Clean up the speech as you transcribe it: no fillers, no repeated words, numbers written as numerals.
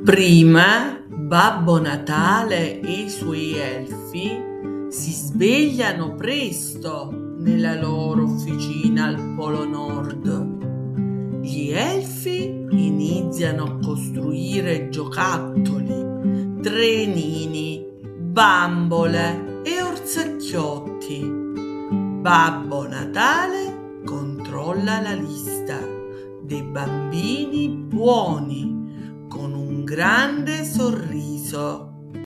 Prima Babbo Natale e i suoi elfi si svegliano presto nella loro officina al Polo Nord. Gli elfi iniziano a costruire giocattoli, trenini, bambole e orsacchiotti. Babbo Natale controlla la lista dei bambini buoni con un grande sorriso.